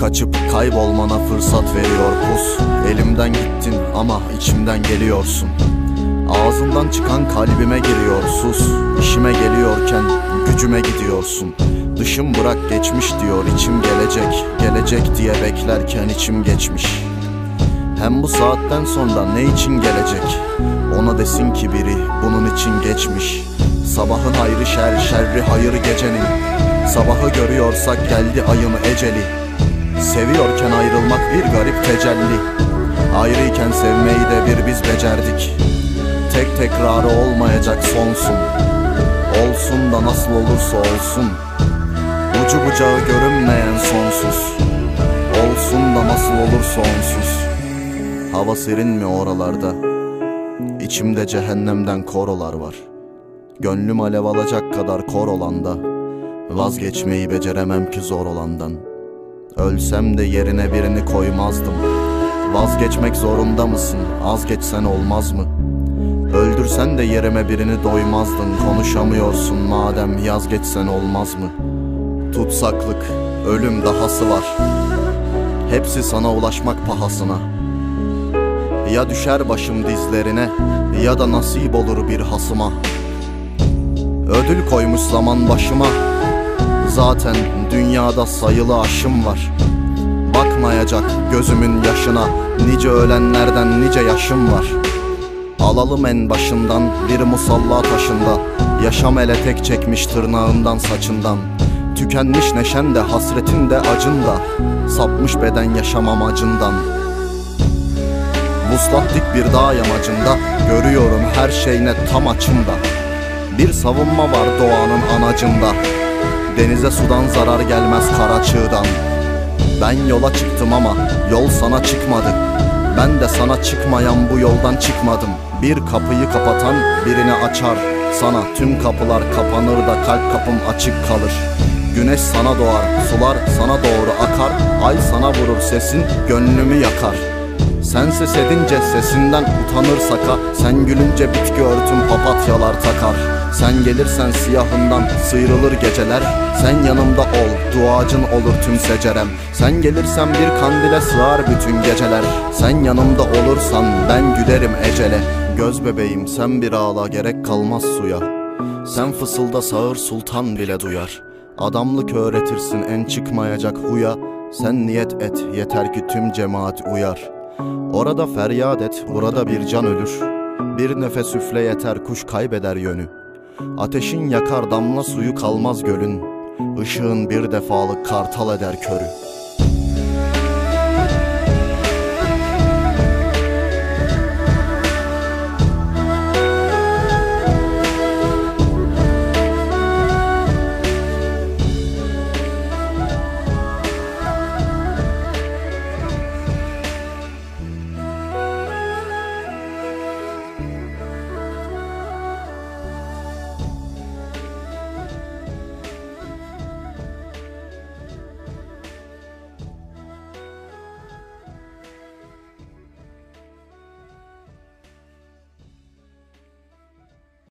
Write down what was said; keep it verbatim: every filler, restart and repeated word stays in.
Kaçıp kaybolmana fırsat veriyor pus. Elimden gittin ama içimden geliyorsun. Ağzından çıkan kalbime giriyor sus. İşime geliyorken gücüme gidiyorsun. Dışım bırak geçmiş diyor içim gelecek. Gelecek diye beklerken içim geçmiş. Hem bu saatten sonra ne için gelecek? Ona desin ki biri bunun için geçmiş. Sabahın hayrı şer, şerri hayır gecenin. Sabahı görüyorsak geldi ayın eceli. Seviyorken ayrılmak bir garip tecelli. Ayrıyken sevmeyi de bir biz becerdik. Tek tekrarı olmayacak sonsun. Olsun da nasıl olursa olsun. Ucu bucağı görünmeyen sonsuz. Olsun da nasıl olursa onsuz. Hava serin mi oralarda? İçimde cehennemden korolar var. Gönlüm alev alacak kadar kor olanda. Vazgeçmeyi beceremem ki zor olandan. Ölsem de yerine birini koymazdım. Vazgeçmek zorunda mısın? Az geçsen olmaz mı? Öldürsen de yerime birini doymazdın. Konuşamıyorsun madem yaz geçsen olmaz mı? Tutsaklık, ölüm dahası var. Hepsi sana ulaşmak pahasına. Ya düşer başım dizlerine, ya da nasip olur bir hasıma. Ödül koymuş zaman başıma. Zaten dünyada sayılı aşım var. Bakmayacak gözümün yaşına. Nice ölenlerden nice yaşım var. Alalım en başından bir musalla taşında. Yaşam ele tek çekmiş tırnağından saçından. Tükenmiş neşen de hasretin de acın da. Sapmış beden yaşam amacından. Vuslat dik bir dağ yamacında. Görüyorum her şey net tam açımda. Bir savunma var doğanın anacında. Denize sudan zarar gelmez kara çığdan. Ben yola çıktım ama yol sana çıkmadı. Ben de sana çıkmayan bu yoldan çıkmadım. Bir kapıyı kapatan birini açar. Sana tüm kapılar kapanır da kalp kapım açık kalır. Güneş sana doğar, sular sana doğru akar. Ay sana vurur sesin, gönlümü yakar. Sen ses edince sesinden utanırsak ha. Sen gülünce bitki örtüm papatyalar takar. Sen gelirsen siyahından sıyrılır geceler. Sen yanımda ol, duacın olur tüm secerem. Sen gelirsen bir kandile sığar bütün geceler. Sen yanımda olursan ben gülerim ecele. Göz bebeğim sen bir ağla gerek kalmaz suya. Sen fısılda sağır sultan bile duyar. Adamlık öğretirsin en çıkmayacak huya. Sen niyet et yeter ki tüm cemaat uyar. Orada feryat et, burada bir can ölür. Bir nefes üfle yeter kuş kaybeder yönü. Ateşin yakar damla suyu kalmaz gölün. Işığın bir defalık kartal eder körü.